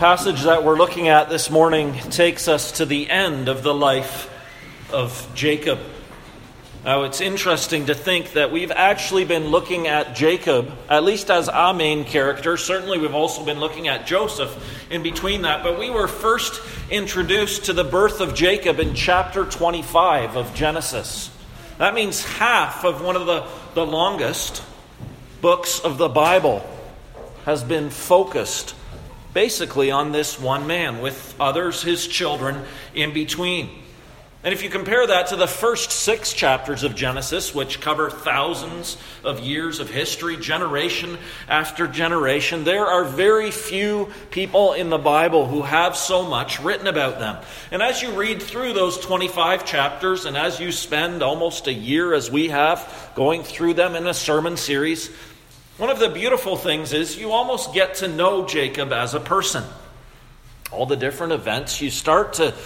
passage that we're looking at this morning takes us to the end of the life of Jacob. Now, it's interesting to think that we've actually been looking at Jacob, at least as our main character. Certainly, we've also been looking at Joseph in between that. But we were first introduced to the birth of Jacob in chapter 25 of Genesis. That means half of one of the longest books of the Bible has been focused basically on this one man, with others, his children, in between. And if you compare that to the first 6 chapters of Genesis, which cover thousands of years of history, generation after generation, there are very few people in the Bible who have so much written about them. And as you read through those 25 chapters, and as you spend almost a year, as we have, going through them in a sermon series, one of the beautiful things is you almost get to know Jacob as a person. All the different events, you start to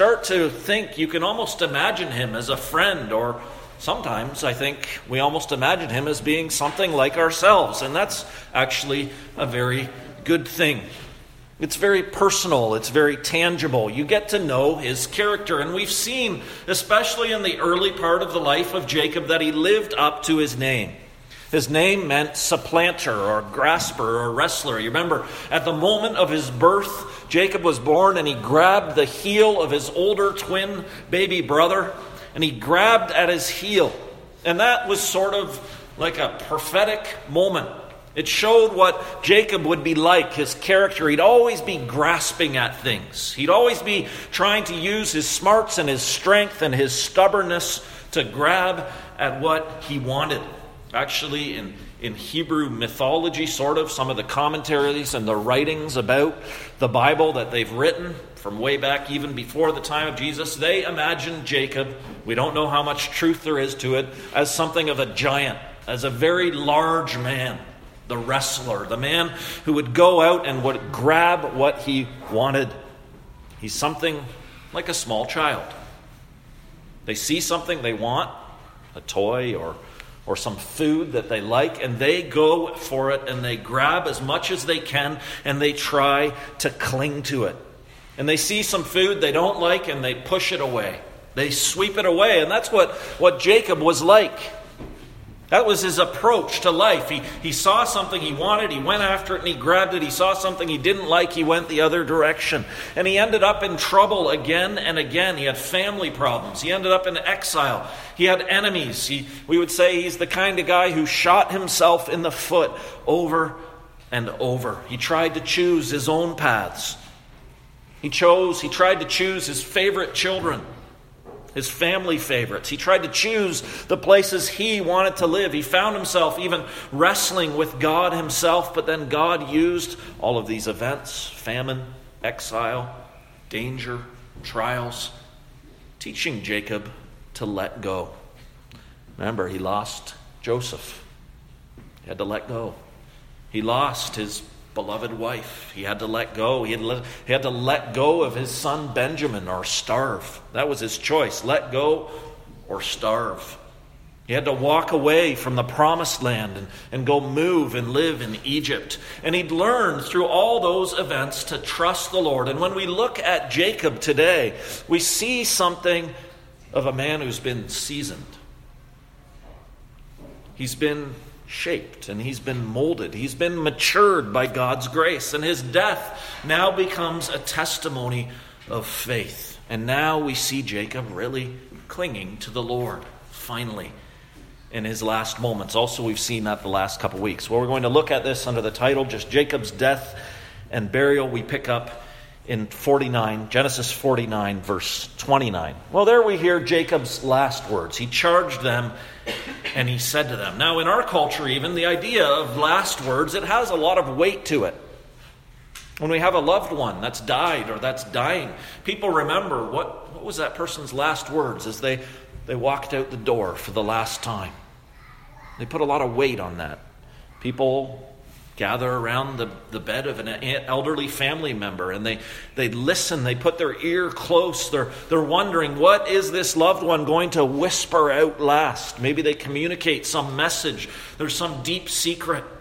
think, you can almost imagine him as a friend, or sometimes I think we almost imagine him as being something like ourselves, and that's actually a very good thing. It's very personal, it's very tangible. You get to know his character, and we've seen, especially in the early part of the life of Jacob, that he lived up to his name. His name meant supplanter or grasper or wrestler. You remember, at the moment of his birth, Jacob was born and he grabbed the heel of his older twin baby brother, and he grabbed at his heel. And that was sort of like a prophetic moment. It showed what Jacob would be like, his character. He'd always be grasping at things. He'd always be trying to use his smarts and his strength and his stubbornness to grab at what he wanted. Actually, in Hebrew mythology, sort of, some of the commentaries and the writings about the Bible that they've written from way back even before the time of Jesus, they imagine Jacob, we don't know how much truth there is to it, as something of a giant, as a very large man, the wrestler, the man who would go out and would grab what he wanted. He's something like a small child. They see something they want, a toy or some food that they like, and they go for it, and they grab as much as they can, and they try to cling to it. And they see some food they don't like, and they push it away. They sweep it away, and that's what Jacob was like. That was his approach to life. He saw something he wanted, he went after it, and he grabbed it. He saw something he didn't like, he went the other direction. And he ended up in trouble again and again. He had family problems. He ended up in exile. He had enemies. We would say he's the kind of guy who shot himself in the foot over and over. He tried to choose his own paths. He tried to choose his favorite children, his family favorites. He tried to choose the places he wanted to live. He found himself even wrestling with God himself, but then God used all of these events, famine, exile, danger, trials, teaching Jacob to let go. Remember, he lost Joseph. He had to let go. He lost his beloved wife. He had to let go. He had to let go of his son Benjamin, or starve. That was his choice, let go or starve. He had to walk away from the promised land and go move and live in Egypt. And he'd learned through all those events to trust the Lord. And when we look at Jacob today, we see something of a man who's been seasoned. He's been shaped, and he's been molded. He's been matured by God's grace, and his death now becomes a testimony of faith. And now we see Jacob really clinging to the Lord, finally, in his last moments. Also, we've seen that the last couple weeks. Well, we're going to look at this under the title, just Jacob's death and burial. We pick up in Genesis 49, verse 29. Well, there we hear Jacob's last words. He charged them, and he said to them. Now, in our culture even, the idea of last words, it has a lot of weight to it. When we have a loved one that's died or that's dying, people remember what was that person's last words as they walked out the door for the last time. They put a lot of weight on that. People gather around the bed of an elderly family member, and they listen, they put their ear close, they're wondering, what is this loved one going to whisper out last? Maybe they communicate some message, there's some deep secret.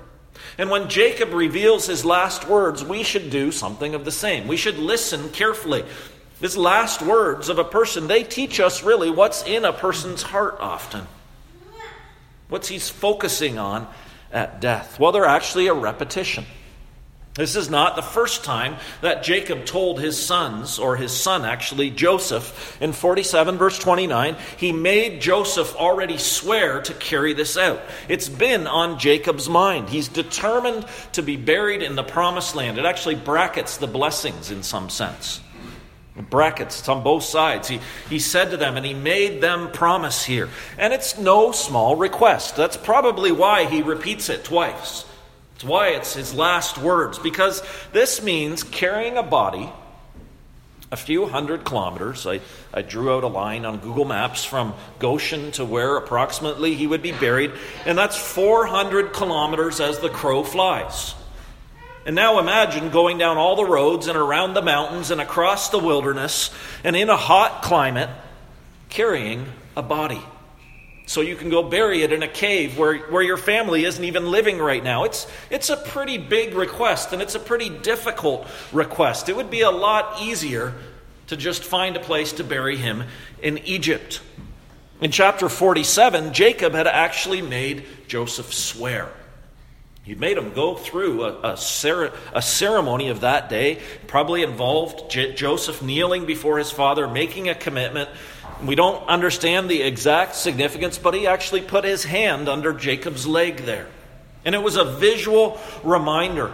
And when Jacob reveals his last words, we should do something of the same. We should listen carefully. His last words of a person, they teach us really what's in a person's heart often. What's he's focusing on at death. Well, they're actually a repetition. This is not the first time that Jacob told his sons, or his son actually, Joseph. In 47 verse 29, he made Joseph already swear to carry this out. It's been on Jacob's mind. He's determined to be buried in the promised land. It actually brackets the blessings in some sense. It brackets, it's on both sides. He said to them, and he made them promise here. And it's no small request. That's probably why he repeats it twice. It's why it's his last words, because this means carrying a body a few hundred kilometers. I drew out a line on Google Maps from Goshen to where approximately he would be buried, and that's 400 kilometers as the crow flies. And now imagine going down all the roads and around the mountains and across the wilderness and in a hot climate, carrying a body. So you can go bury it in a cave where your family isn't even living right now. It's a pretty big request, and it's a pretty difficult request. It would be a lot easier to just find a place to bury him in Egypt. In chapter 47, Jacob had actually made Joseph swear. He'd made him go through a ceremony of that day. Probably involved Joseph kneeling before his father, making a commitment. We don't understand the exact significance, but he actually put his hand under Jacob's leg there. And it was a visual reminder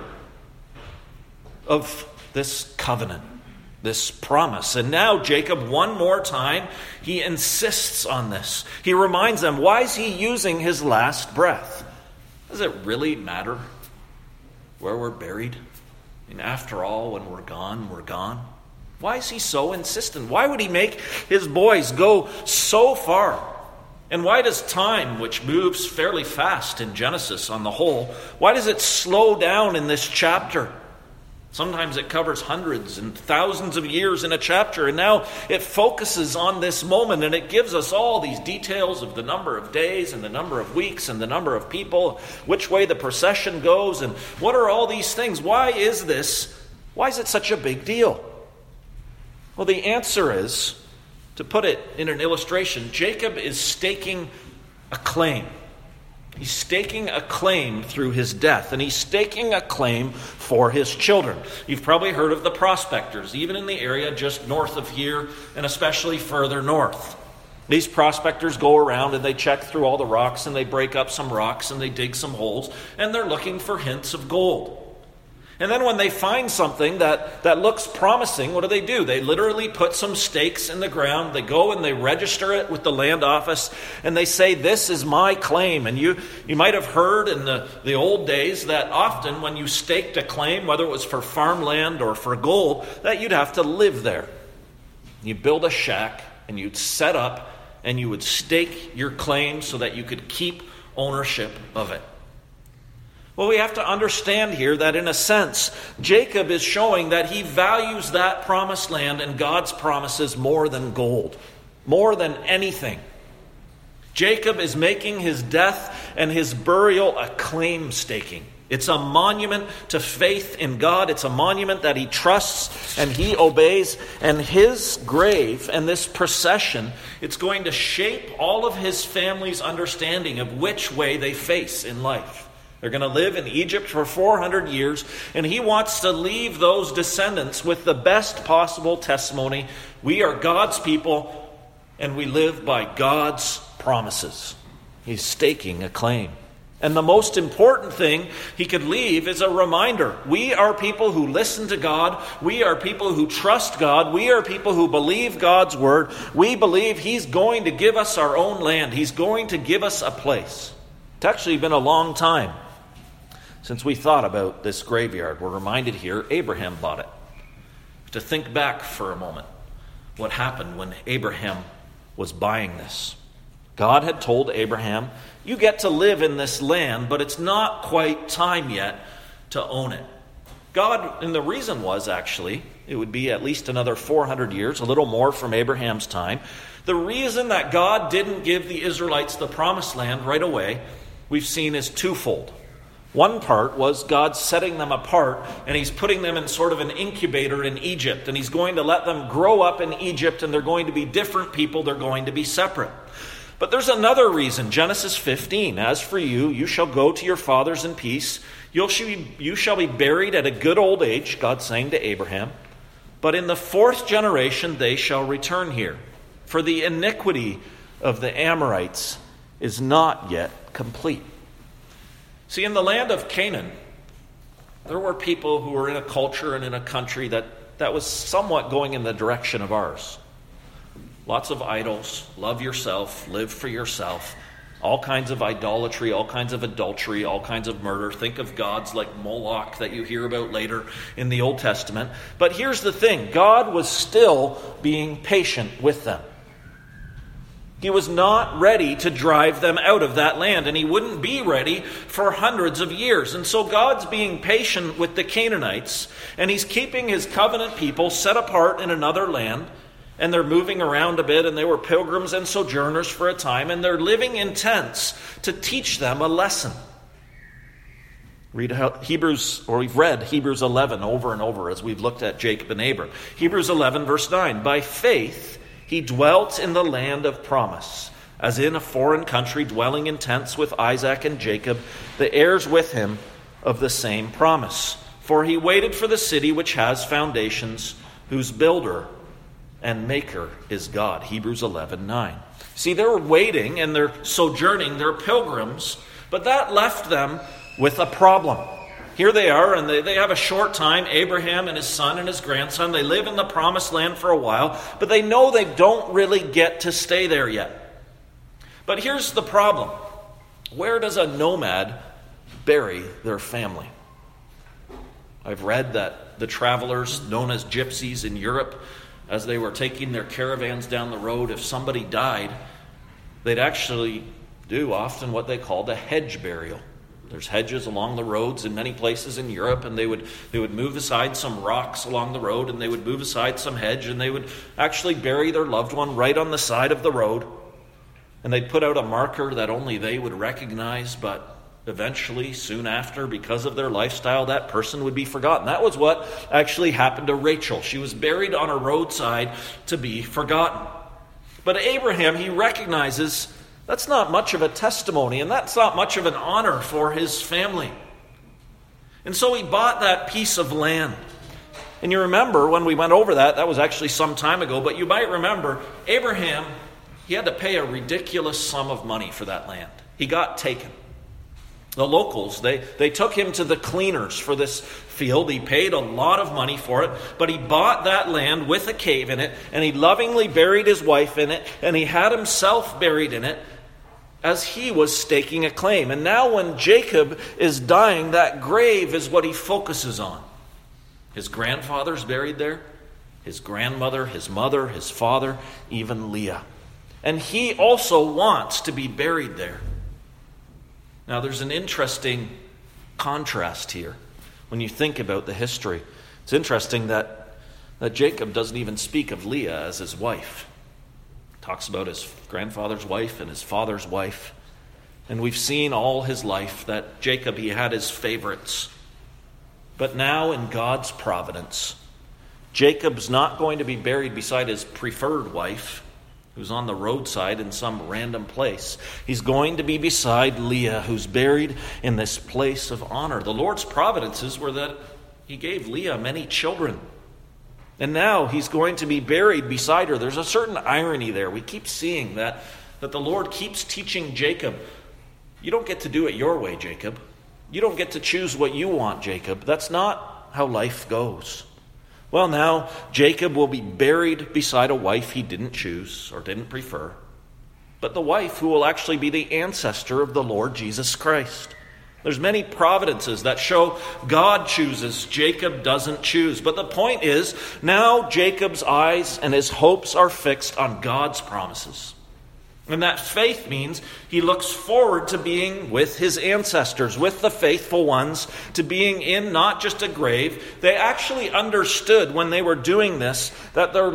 of this covenant, this promise. And now Jacob, one more time, he insists on this. He reminds them, why is he using his last breath? Does it really matter where we're buried? I mean, after all, when we're gone, we're gone. Why is he so insistent? Why would he make his boys go so far? And why does time, which moves fairly fast in Genesis on the whole, why does it slow down in this chapter? Sometimes it covers hundreds and thousands of years in a chapter, and now it focuses on this moment, and it gives us all these details of the number of days and the number of weeks and the number of people, which way the procession goes, and what are all these things? Why is this? Why is it such a big deal? Well, the answer is, to put it in an illustration, Jacob is staking a claim. He's staking a claim through his death, and he's staking a claim for his children. You've probably heard of the prospectors, even in the area just north of here, and especially further north. These prospectors go around and they check through all the rocks, and they break up some rocks, and they dig some holes, and they're looking for hints of gold. And then when they find something that looks promising, what do? They literally put some stakes in the ground. They go and they register it with the land office, and they say, this is my claim. And you might have heard in the old days that often when you staked a claim, whether it was for farmland or for gold, that you'd have to live there. You'd build a shack, and you'd set up, and you would stake your claim so that you could keep ownership of it. Well, we have to understand here that in a sense, Jacob is showing that he values that promised land and God's promises more than gold, more than anything. Jacob is making his death and his burial a claim staking. It's a monument to faith in God. It's a monument that he trusts and he obeys. And his grave and this procession, it's going to shape all of his family's understanding of which way they face in life. They're going to live in Egypt for 400 years, and he wants to leave those descendants with the best possible testimony. We are God's people, and we live by God's promises. He's staking a claim. And the most important thing he could leave is a reminder. We are people who listen to God. We are people who trust God. We are people who believe God's word. We believe he's going to give us our own land. He's going to give us a place. It's actually been a long time since we thought about this graveyard. We're reminded here Abraham bought it. To think back for a moment, what happened when Abraham was buying this. God had told Abraham, you get to live in this land, but it's not quite time yet to own it. God, and the reason was actually, it would be at least another 400 years, a little more from Abraham's time. The reason that God didn't give the Israelites the promised land right away, we've seen is twofold. One part was God setting them apart, and he's putting them in sort of an incubator in Egypt, and he's going to let them grow up in Egypt, and they're going to be different people, they're going to be separate. But there's another reason. Genesis 15, as for you, you shall go to your fathers in peace. You shall be buried at a good old age, God saying to Abraham. But in the fourth generation they shall return here. For the iniquity of the Amorites is not yet complete. See, in the land of Canaan, there were people who were in a culture and in a country that was somewhat going in the direction of ours. Lots of idols, love yourself, live for yourself, all kinds of idolatry, all kinds of adultery, all kinds of murder. Think of gods like Moloch that you hear about later in the Old Testament. But here's the thing, God was still being patient with them. He was not ready to drive them out of that land, and he wouldn't be ready for hundreds of years. And so God's being patient with the Canaanites, and he's keeping his covenant people set apart in another land, and they're moving around a bit, and they were pilgrims and sojourners for a time, and they're living in tents to teach them a lesson. We've read Hebrews 11 over and over as we've looked at Jacob and Abram. Hebrews 11 verse 9, by faith he dwelt in the land of promise, as in a foreign country, dwelling in tents with Isaac and Jacob, the heirs with him of the same promise. For he waited for the city which has foundations, whose builder and maker is God. Hebrews 11:9. See, they're waiting and they're sojourning, they're pilgrims, but that left them with a problem. Here they are, and they have a short time, Abraham and his son and his grandson. They live in the promised land for a while, but they know they don't really get to stay there yet. But here's the problem. Where does a nomad bury their family? I've read that the travelers known as gypsies in Europe, as they were taking their caravans down the road, if somebody died, they'd actually do often what they called a hedge burial. There's hedges along the roads in many places in Europe, and they would move aside some rocks along the road, and they would move aside some hedge, and they would actually bury their loved one right on the side of the road. And they'd put out a marker that only they would recognize, but eventually, soon after, because of their lifestyle, that person would be forgotten. That was what actually happened to Rachel. She was buried on a roadside to be forgotten. But Abraham, he recognizes that's not much of a testimony, and that's not much of an honor for his family. And so he bought that piece of land. And you remember when we went over that was actually some time ago, but you might remember Abraham, he had to pay a ridiculous sum of money for that land. He got taken. The locals, they took him to the cleaners for this field. He paid a lot of money for it, but he bought that land with a cave in it, and he lovingly buried his wife in it, and he had himself buried in it as he was staking a claim. And now when Jacob is dying, that grave is what he focuses on. His grandfather's buried there, his grandmother, his mother, his father, even Leah. And he also wants to be buried there. Now, there's an interesting contrast here when you think about the history. It's interesting that Jacob doesn't even speak of Leah as his wife. He talks about his grandfather's wife and his father's wife. And we've seen all his life that Jacob, he had his favorites. But now in God's providence, Jacob's not going to be buried beside his preferred wife, who's on the roadside in some random place. He's going to be beside Leah, who's buried in this place of honor. The Lord's providences were that he gave Leah many children. And now he's going to be buried beside her. There's a certain irony there. We keep seeing that the Lord keeps teaching Jacob, you don't get to do it your way, Jacob. You don't get to choose what you want, Jacob. That's not how life goes. Well, now Jacob will be buried beside a wife he didn't choose or didn't prefer, but the wife who will actually be the ancestor of the Lord Jesus Christ. There's many providences that show God chooses, Jacob doesn't choose. But the point is, now Jacob's eyes and his hopes are fixed on God's promises. And that faith means he looks forward to being with his ancestors, with the faithful ones, to being in not just a grave. They actually understood when they were doing this that their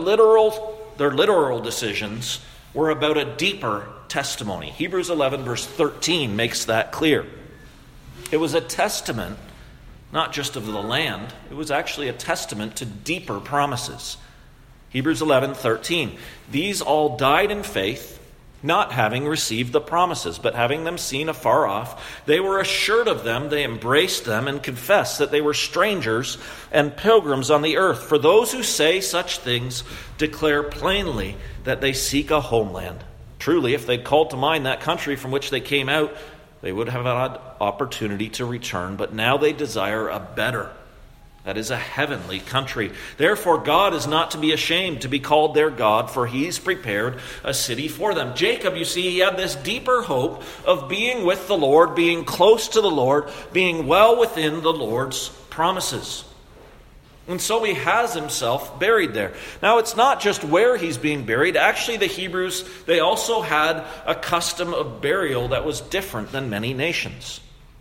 literal decisions were about a deeper testimony. Hebrews 11 verse 13 makes that clear. it was a testament, not just of the land, it was actually a testament to deeper promises. Hebrews 11:13. These all died in faith, not having received the promises, but having them seen afar off, they were assured of them, they embraced them, and confessed that they were strangers and pilgrims on the earth. For those who say such things declare plainly that they seek a homeland. Truly, if they'd called to mind that country from which they came out, they would have had opportunity to return, but now they desire a better, that is a heavenly country. Therefore, God is not to be ashamed to be called their God, for he's prepared a city for them. Jacob, you see, he had this deeper hope of being with the Lord, being close to the Lord, being well within the Lord's promises. And so he has himself buried there. Now, it's not just where he's being buried. Actually, the Hebrews, they also had a custom of burial that was different than many nations.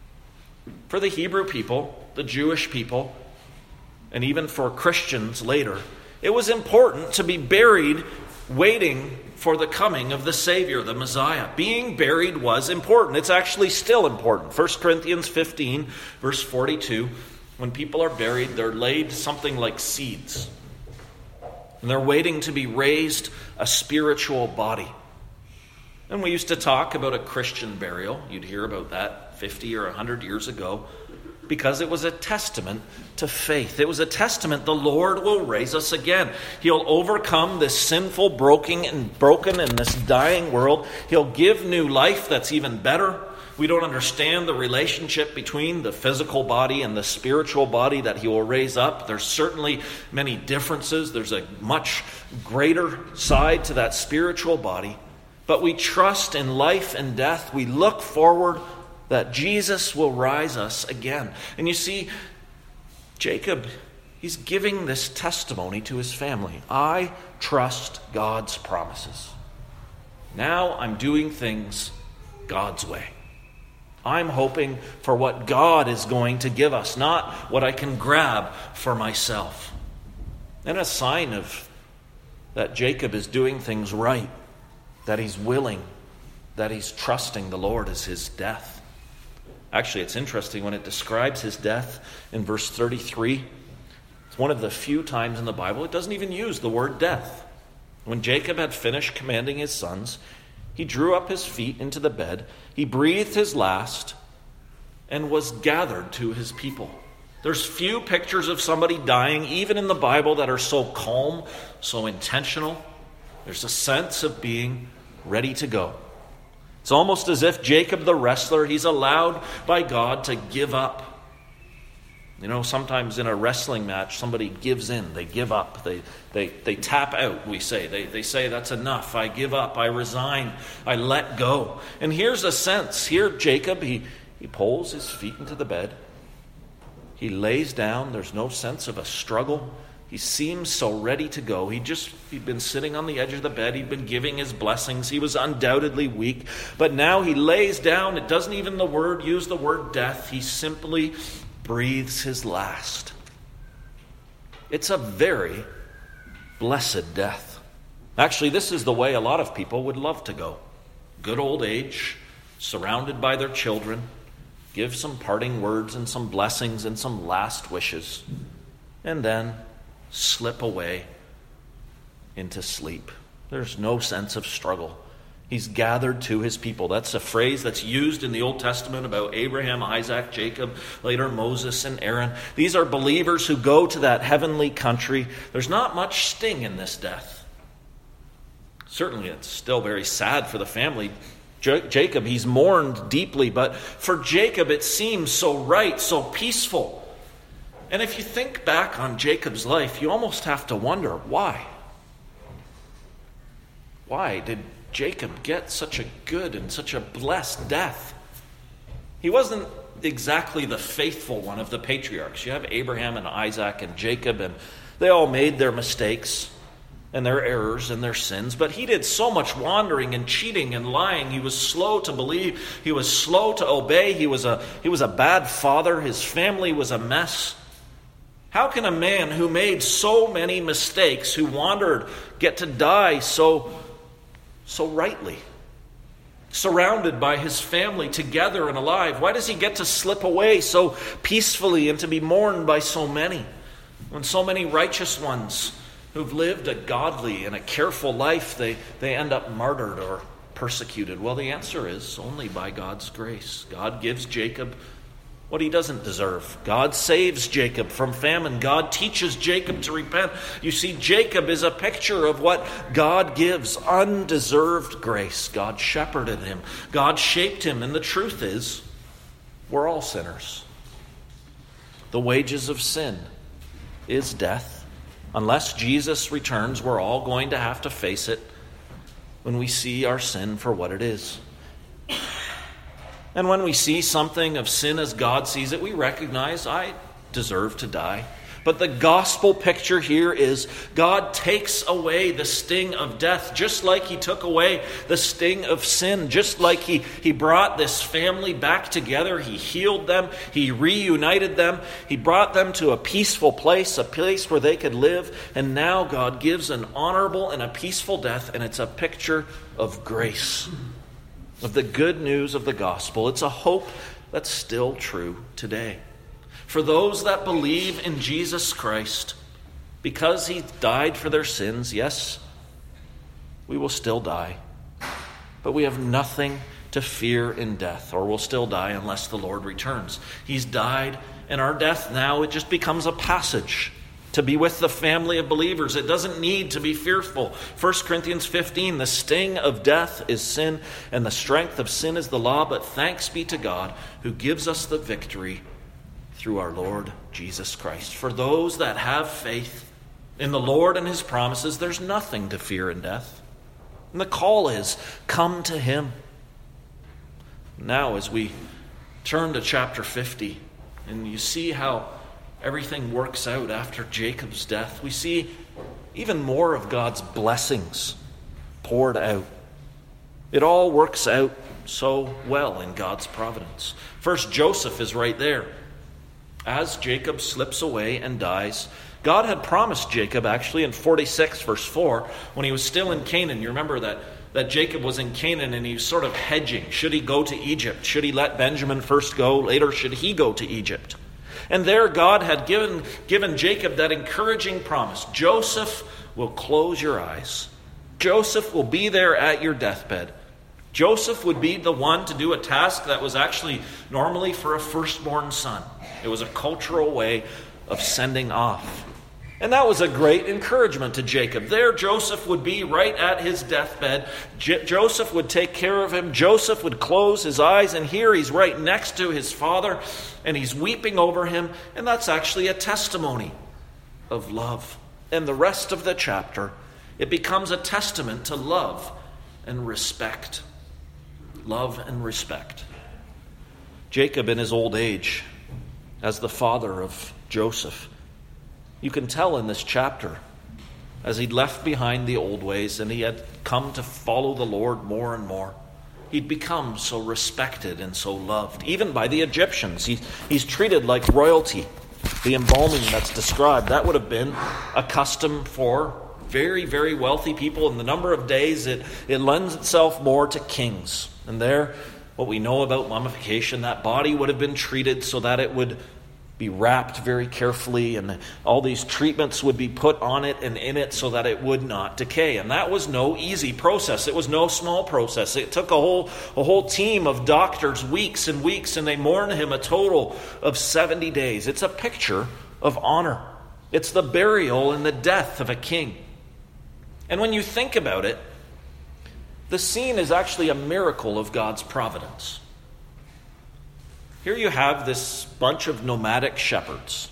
For the Hebrew people, the Jewish people, and even for Christians later, it was important to be buried waiting for the coming of the Savior, the Messiah. Being buried was important. It's actually still important. 1 Corinthians 15, verse 42, when people are buried, they're laid something like seeds. And they're waiting to be raised a spiritual body. And we used to talk about a Christian burial. You'd hear about that 50 or 100 years ago, because it was a testament to faith. It was a testament the Lord will raise us again. He'll overcome this sinful, broken and this dying world. He'll give new life that's even better. We don't understand the relationship between the physical body and the spiritual body that he will raise up. There's certainly many differences. There's a much greater side to that spiritual body. But we trust in life and death. We look forward that Jesus will rise us again. And you see, Jacob, he's giving this testimony to his family. I trust God's promises. Now I'm doing things God's way. I'm hoping for what God is going to give us, not what I can grab for myself. And a sign of that Jacob is doing things right, that he's willing, that he's trusting the Lord, is his death. Actually, it's interesting when it describes his death in verse 33. It's one of the few times in the Bible it doesn't even use the word death. When Jacob had finished commanding his sons, he drew up his feet into the bed, he breathed his last, and was gathered to his people. There's few pictures of somebody dying, even in the Bible, that are so calm, so intentional. There's a sense of being ready to go. It's almost as if Jacob the wrestler, he's allowed by God to give up. You know, sometimes in a wrestling match, somebody gives in. They give up. They tap out, we say. They say, that's enough. I give up. I resign. I let go. And here's a sense. Here, Jacob, he pulls his feet into the bed. He lays down. There's no sense of a struggle. He seems so ready to go. He'd been sitting on the edge of the bed. He'd been giving his blessings. He was undoubtedly weak. But now he lays down. It doesn't even use the word death. He simply breathes his last. It's a very blessed death. Actually, this is the way a lot of people would love to go. Good old age, surrounded by their children, give some parting words and some blessings and some last wishes, and then slip away into sleep. There's no sense of struggle. He's gathered to his people. That's a phrase that's used in the Old Testament about Abraham, Isaac, Jacob, later Moses and Aaron. These are believers who go to that heavenly country. There's not much sting in this death. Certainly it's still very sad for the family. Jacob, he's mourned deeply, but for Jacob it seems so right, so peaceful. And if you think back on Jacob's life, you almost have to wonder, why? Why did Jacob get such a good and such a blessed death? He wasn't exactly the faithful one of the patriarchs. You have Abraham and Isaac and Jacob, and they all made their mistakes and their errors and their sins, but he did so much wandering and cheating and lying. He was slow to believe. He was slow to obey. He was a bad father. His family was a mess. How can a man who made so many mistakes, who wandered, get to die so rightly? surrounded by his family, together and alive? Why does he get to slip away so peacefully and to be mourned by so many, when so many righteous ones who've lived a godly and a careful life, they end up martyred or persecuted? Well, the answer is only by God's grace. God gives Jacob what he doesn't deserve. God saves Jacob from famine. God teaches Jacob to repent. You see, Jacob is a picture of what God gives, undeserved grace. God shepherded him. God shaped him. And the truth is, we're all sinners. The wages of sin is death. Unless Jesus returns, we're all going to have to face it when we see our sin for what it is. And when we see something of sin as God sees it, we recognize I deserve to die. But the gospel picture here is God takes away the sting of death, just like he took away the sting of sin, just like he brought this family back together. He healed them. He reunited them. He brought them to a peaceful place, a place where they could live. And now God gives an honorable and a peaceful death, and it's a picture of grace, of the good news of the gospel. It's a hope that's still true today. For those that believe in Jesus Christ, because he died for their sins, yes, we will still die. But we have nothing to fear in death, or we'll still die unless the Lord returns. He's died, and our death now, it just becomes a passage to be with the family of believers. It doesn't need to be fearful. 1 Corinthians 15, the sting of death is sin, and the strength of sin is the law, but thanks be to God who gives us the victory through our Lord Jesus Christ. For those that have faith in the Lord and his promises, there's nothing to fear in death. And the call is, come to him. Now, as we turn to chapter 50, and you see how everything works out after Jacob's death, we see even more of God's blessings poured out. It all works out so well in God's providence. First, Joseph is right there. As Jacob slips away and dies, God had promised Jacob, actually, in 46, verse 4, when he was still in Canaan. You remember that Jacob was in Canaan and he was sort of hedging. Should he go to Egypt? Should he let Benjamin first go? Later, should he go to Egypt? And there God had given Jacob that encouraging promise. Joseph will close your eyes. Joseph will be there at your deathbed. Joseph would be the one to do a task that was actually normally for a firstborn son. It was a cultural way of sending off. And that was a great encouragement to Jacob. There Joseph would be right at his deathbed. Joseph would take care of him. Joseph would close his eyes, and here he's right next to his father, and he's weeping over him. And that's actually a testimony of love. And the rest of the chapter, it becomes a testament to love and respect. Love and respect. Jacob in his old age, as the father of Joseph, you can tell in this chapter, as he'd left behind the old ways and he had come to follow the Lord more and more, he'd become so respected and so loved, even by the Egyptians. He's treated like royalty. The embalming that's described, that would have been a custom for very, very wealthy people. In the number of days, it lends itself more to kings. And there, what we know about mummification, that body would have been treated so that it would be wrapped very carefully, and all these treatments would be put on it and in it so that it would not decay. And that was no easy process. It was no small process. It took a whole team of doctors, weeks and weeks, and they mourned him a total of 70 days. It's a picture of honor. It's the burial and the death of a king. And when you think about it, the scene is actually a miracle of God's providence. Here you have this bunch of nomadic shepherds.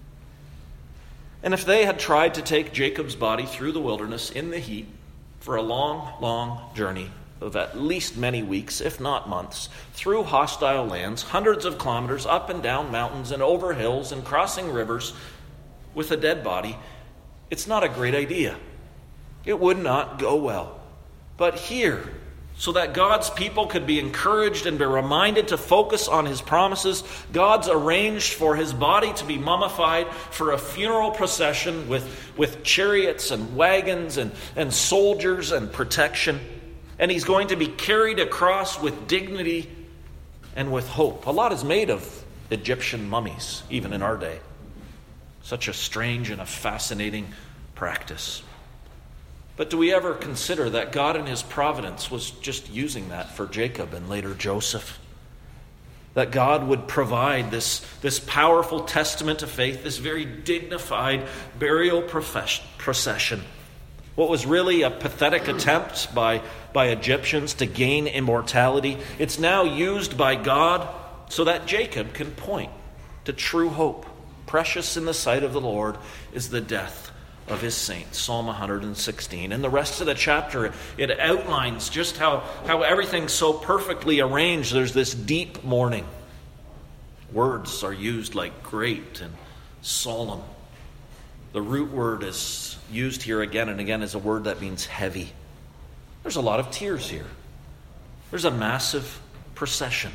And if they had tried to take Jacob's body through the wilderness in the heat for a long, long journey of at least many weeks, if not months, through hostile lands, hundreds of kilometers up and down mountains and over hills and crossing rivers with a dead body, it's not a great idea. It would not go well. But here, so that God's people could be encouraged and be reminded to focus on his promises, God's arranged for his body to be mummified for a funeral procession with chariots and wagons and soldiers and protection. And he's going to be carried across with dignity and with hope. A lot is made of Egyptian mummies, even in our day. Such a strange and a fascinating practice. But do we ever consider that God in his providence was just using that for Jacob and later Joseph? That God would provide this powerful testament of faith, this very dignified burial procession. What was really a pathetic attempt by Egyptians to gain immortality, it's now used by God so that Jacob can point to true hope. Precious in the sight of the Lord is the death of his saints. Psalm 116. And the rest of the chapter, it outlines just how everything's so perfectly arranged. There's this deep mourning. Words are used like great and solemn. The root word is used here again and again as a word that means heavy. There's a lot of tears here. There's a massive procession.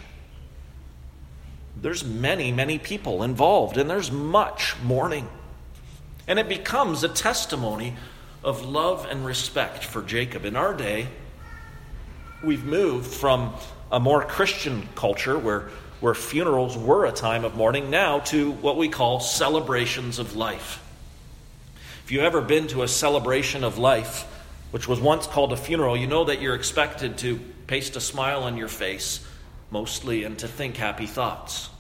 There's many, many people involved, and there's much mourning. And it becomes a testimony of love and respect for Jacob. In our day, we've moved from a more Christian culture where funerals were a time of mourning now to what we call celebrations of life. If you've ever been to a celebration of life, which was once called a funeral, you know that you're expected to paste a smile on your face, mostly, and to think happy thoughts.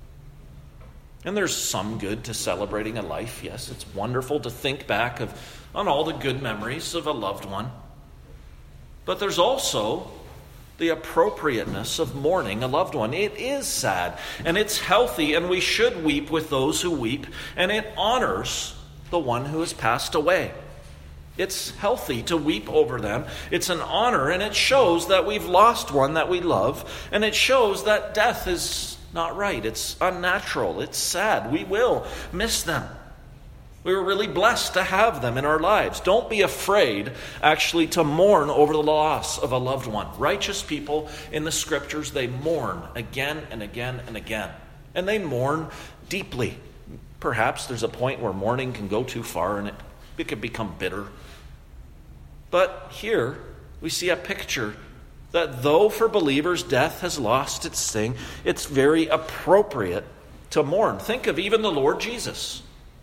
And there's some good to celebrating a life. Yes, it's wonderful to think back on all the good memories of a loved one. But there's also the appropriateness of mourning a loved one. It is sad, and it's healthy, and we should weep with those who weep, and it honors the one who has passed away. It's healthy to weep over them. It's an honor, and it shows that we've lost one that we love, and it shows that death is not right. It's unnatural. It's sad. We will miss them. We were really blessed to have them in our lives. Don't be afraid, actually, to mourn over the loss of a loved one. Righteous people in the Scriptures, they mourn again and again and again. And they mourn deeply. Perhaps there's a point where mourning can go too far and it could become bitter. But here we see a picture that though for believers death has lost its sting, it's very appropriate to mourn. Think of even the Lord Jesus.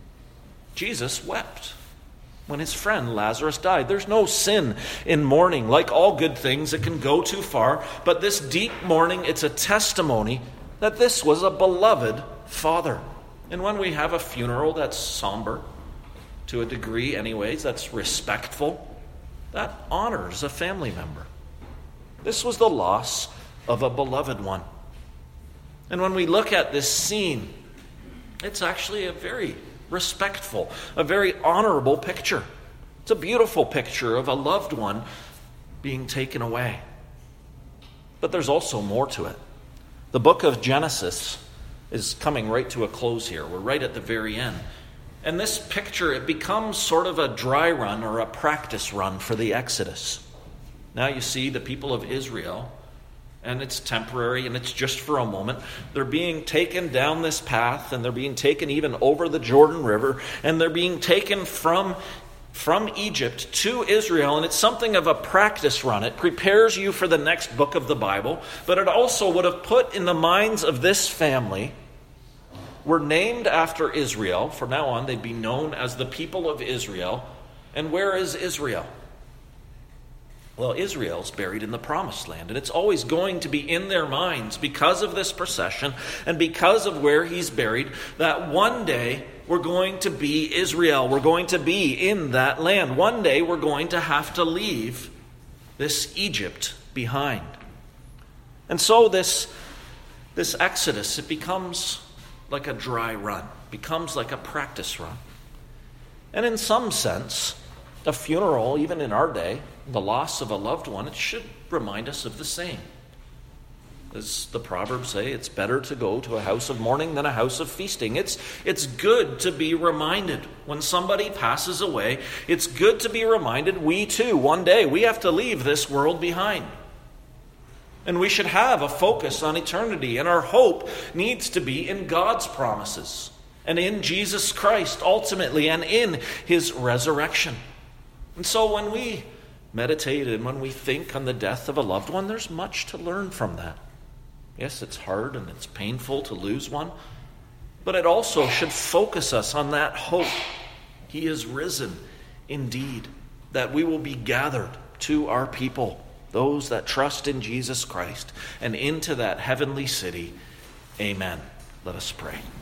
Jesus wept when his friend Lazarus died. There's no sin in mourning. Like all good things, it can go too far. But this deep mourning, it's a testimony that this was a beloved father. And when we have a funeral that's somber, to a degree anyways, that's respectful, that honors a family member. This was the loss of a beloved one. And when we look at this scene, it's actually a very respectful, a very honorable picture. It's a beautiful picture of a loved one being taken away. But there's also more to it. The book of Genesis is coming right to a close here. We're right at the very end. And this picture, it becomes sort of a dry run or a practice run for the Exodus. Now you see the people of Israel, and it's temporary and it's just for a moment. They're being taken down this path, and they're being taken even over the Jordan River, and they're being taken from Egypt to Israel, and it's something of a practice run. It prepares you for the next book of the Bible, but it also would have put in the minds of this family, were named after Israel. From now on, they'd be known as the people of Israel. And where is Israel? Well, Israel's buried in the Promised Land, and it's always going to be in their minds because of this procession and because of where he's buried, that one day we're going to be Israel. We're going to be in that land. One day we're going to have to leave this Egypt behind. And so this Exodus, it becomes like a dry run, becomes like a practice run. And in some sense, a funeral, even in our day, the loss of a loved one, it should remind us of the same. As the Proverbs say, it's better to go to a house of mourning than a house of feasting. It's good to be reminded when somebody passes away. It's good to be reminded we too, one day, we have to leave this world behind. And we should have a focus on eternity. And our hope needs to be in God's promises and in Jesus Christ ultimately and in his resurrection. And so when we meditate and when we think on the death of a loved one, there's much to learn from that. Yes, it's hard and it's painful to lose one, but it also should focus us on that hope. He is risen indeed, that we will be gathered to our people, those that trust in Jesus Christ, and into that heavenly city. Amen. Let us pray.